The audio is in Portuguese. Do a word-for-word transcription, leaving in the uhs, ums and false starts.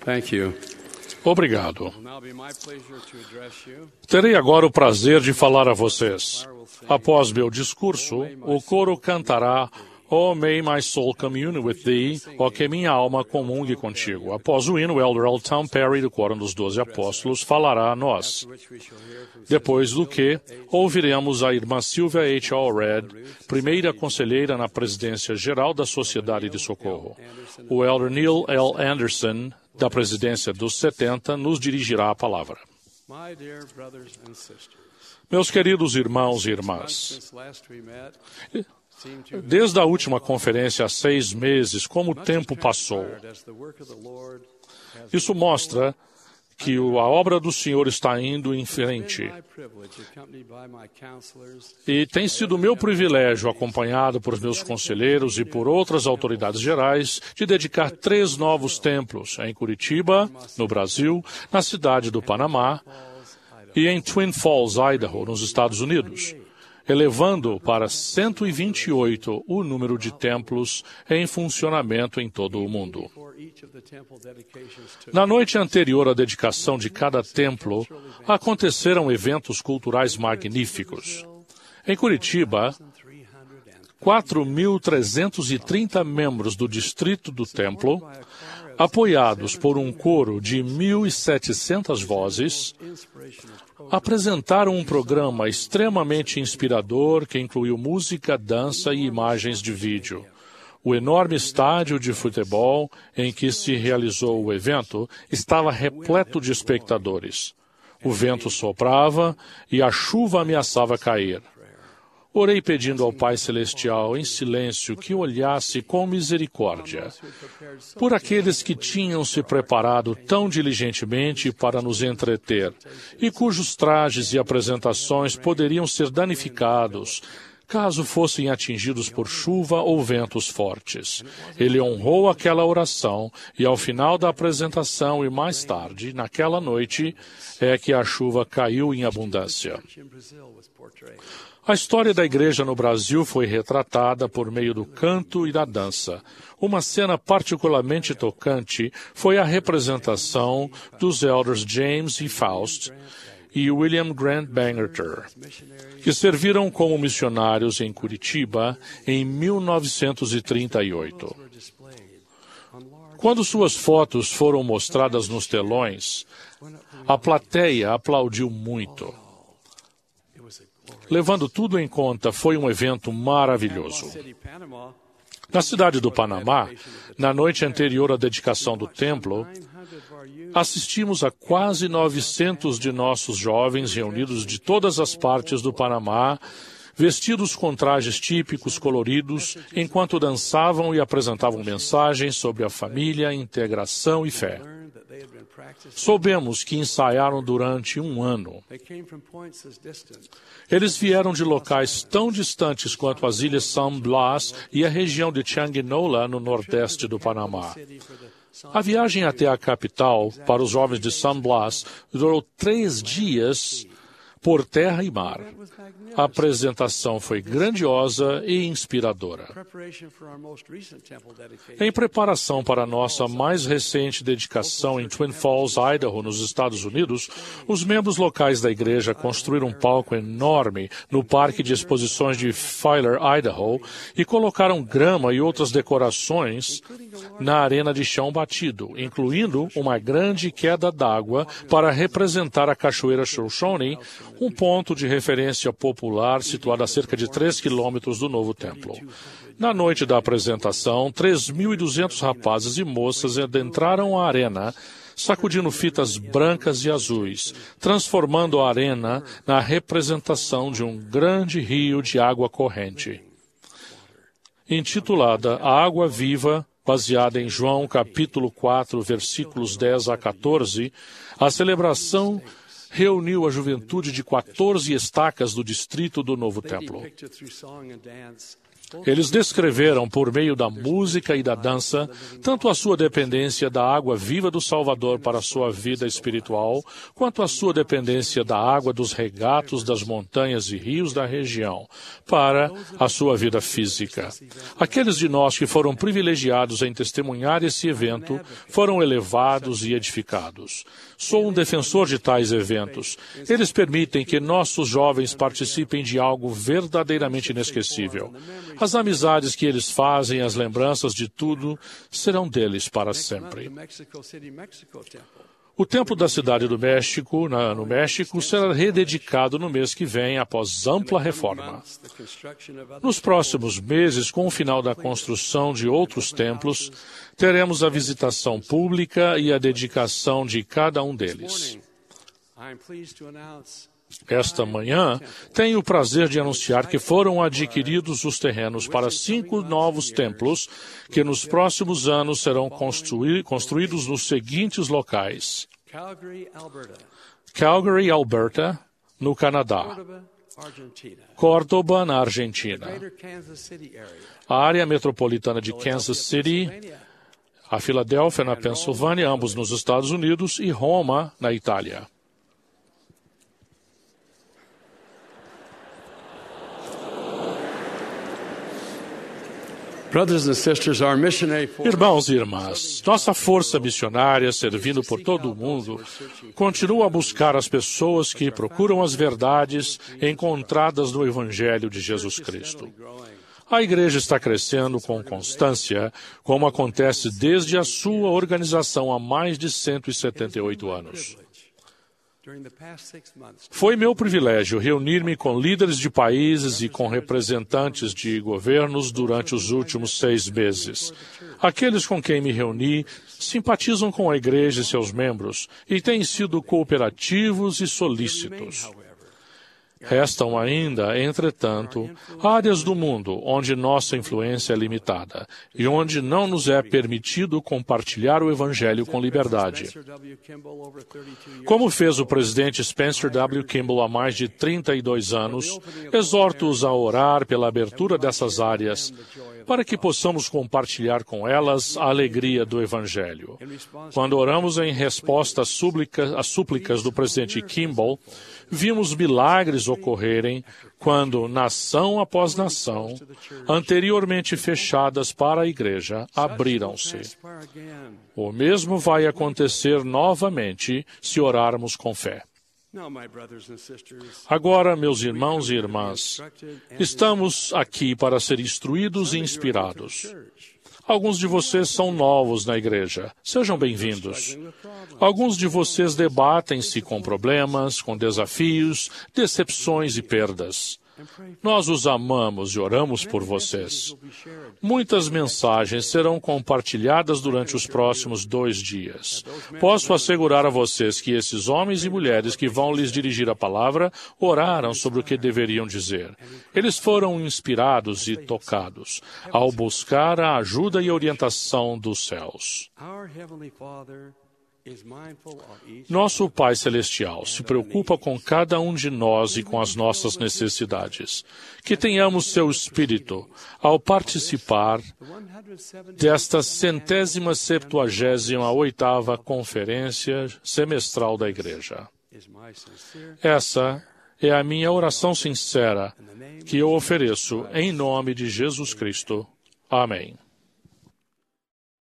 Thank you. Obrigado. Terei agora o prazer de falar a vocês. Após meu discurso, o coro cantará Oh, may my soul commune with thee, ó que minha alma comungue contigo. Após o hino, o Elder L. Tom Perry, do Quórum dos Doze Apóstolos, falará a nós. Depois do que, ouviremos a irmã Sylvia H. Allred, primeira conselheira na presidência geral da Sociedade de Socorro. O Elder Neil L. Anderson, da presidência dos setenta, nos dirigirá a palavra. Meus queridos irmãos e irmãs, desde a última conferência há seis meses, como o tempo passou. Isso mostra que a obra do Senhor está indo em frente. E tem sido meu privilégio, acompanhado por meus conselheiros e por outras autoridades gerais, de dedicar três novos templos em Curitiba, no Brasil, na cidade do Panamá e em Twin Falls, Idaho, nos Estados Unidos, elevando para cento e vinte e oito o número de templos em funcionamento em todo o mundo. Na noite anterior à dedicação de cada templo, aconteceram eventos culturais magníficos. Em Curitiba, quatro mil trezentos e trinta membros do distrito do templo, apoiados por um coro de mil e setecentas vozes, apresentaram um programa extremamente inspirador que incluiu música, dança e imagens de vídeo. O enorme estádio de futebol em que se realizou o evento estava repleto de espectadores. O vento soprava e a chuva ameaçava cair. Orei pedindo ao Pai Celestial, em silêncio, que olhasse com misericórdia por aqueles que tinham se preparado tão diligentemente para nos entreter e cujos trajes e apresentações poderiam ser danificados caso fossem atingidos por chuva ou ventos fortes. Ele honrou aquela oração e, ao final da apresentação e mais tarde, naquela noite, é que a chuva caiu em abundância. A história da igreja no Brasil foi retratada por meio do canto e da dança. Uma cena particularmente tocante foi a representação dos elders James E. Faust e William Grant Bangerter, que serviram como missionários em Curitiba em mil novecentos e trinta e oito. Quando suas fotos foram mostradas nos telões, a plateia aplaudiu muito. Levando tudo em conta, foi um evento maravilhoso. Na cidade do Panamá, na noite anterior à dedicação do templo, assistimos a quase novecentos de nossos jovens reunidos de todas as partes do Panamá, vestidos com trajes típicos coloridos, enquanto dançavam e apresentavam mensagens sobre a família, integração e fé. Soubemos que ensaiaram durante um ano. Eles vieram de locais tão distantes quanto as ilhas San Blas e a região de Changuinola, no nordeste do Panamá. A viagem até a capital, para os jovens de San Blas, durou três dias por terra e mar. A apresentação foi grandiosa e inspiradora. Em preparação para a nossa mais recente dedicação em Twin Falls, Idaho, nos Estados Unidos, os membros locais da igreja construíram um palco enorme no Parque de Exposições de Filer, Idaho, e colocaram grama e outras decorações na arena de chão batido, incluindo uma grande queda d'água para representar a Cachoeira Shoshone, um ponto de referência popular situado a cerca de três quilômetros do novo templo. Na noite da apresentação, três mil e duzentos rapazes e moças adentraram a arena, sacudindo fitas brancas e azuis, transformando a arena na representação de um grande rio de água corrente. Intitulada A Água Viva, baseada em João capítulo quatro, versículos dez a quatorze, a celebração reuniu a juventude de quatorze estacas do distrito do Novo Templo. Eles descreveram, por meio da música e da dança, tanto a sua dependência da água viva do Salvador para a sua vida espiritual, quanto a sua dependência da água dos regatos das montanhas e rios da região para a sua vida física. Aqueles de nós que foram privilegiados em testemunhar esse evento foram elevados e edificados. Sou um defensor de tais eventos. Eles permitem que nossos jovens participem de algo verdadeiramente inesquecível. As amizades que eles fazem, as lembranças de tudo, serão deles para sempre. O Templo da Cidade do México, na, no México, será rededicado no mês que vem, após ampla reforma. Nos próximos meses, com o final da construção de outros templos, teremos a visitação pública e a dedicação de cada um deles. Esta manhã, tenho o prazer de anunciar que foram adquiridos os terrenos para cinco novos templos que nos próximos anos serão construí- construídos nos seguintes locais: Calgary, Alberta, no Canadá; Córdoba, na Argentina; a área metropolitana de Kansas City; a Filadélfia, na Pensilvânia, ambos nos Estados Unidos; e Roma, na Itália. Irmãos e irmãs, nossa força missionária, servindo por todo o mundo, continua a buscar as pessoas que procuram as verdades encontradas no Evangelho de Jesus Cristo. A igreja está crescendo com constância, como acontece desde a sua organização há mais de cento e setenta e oito anos. Foi meu privilégio reunir-me com líderes de países e com representantes de governos durante os últimos seis meses. Aqueles com quem me reuni simpatizam com a igreja e seus membros e têm sido cooperativos e solícitos. Restam ainda, entretanto, áreas do mundo onde nossa influência é limitada e onde não nos é permitido compartilhar o Evangelho com liberdade. Como fez o presidente Spencer W. Kimball há mais de trinta e dois anos, exorto-os a orar pela abertura dessas áreas, para que possamos compartilhar com elas a alegria do Evangelho. Quando oramos em resposta às súplicas, às súplicas do presidente Kimball, vimos milagres ocorrerem quando, nação após nação, anteriormente fechadas para a igreja, abriram-se. O mesmo vai acontecer novamente se orarmos com fé. Agora, meus irmãos e irmãs, estamos aqui para ser instruídos e inspirados. Alguns de vocês são novos na igreja. Sejam bem-vindos. Alguns de vocês debatem-se com problemas, com desafios, decepções e perdas. Nós os amamos e oramos por vocês. Muitas mensagens serão compartilhadas durante os próximos dois dias. Posso assegurar a vocês que esses homens e mulheres que vão lhes dirigir a palavra oraram sobre o que deveriam dizer. Eles foram inspirados e tocados ao buscar a ajuda e orientação dos céus. Nosso Pai Celestial se preocupa com cada um de nós e com as nossas necessidades. Que tenhamos seu Espírito ao participar desta centésima septuagésima oitava conferência semestral da Igreja. Essa é a minha oração sincera que eu ofereço em nome de Jesus Cristo. Amém.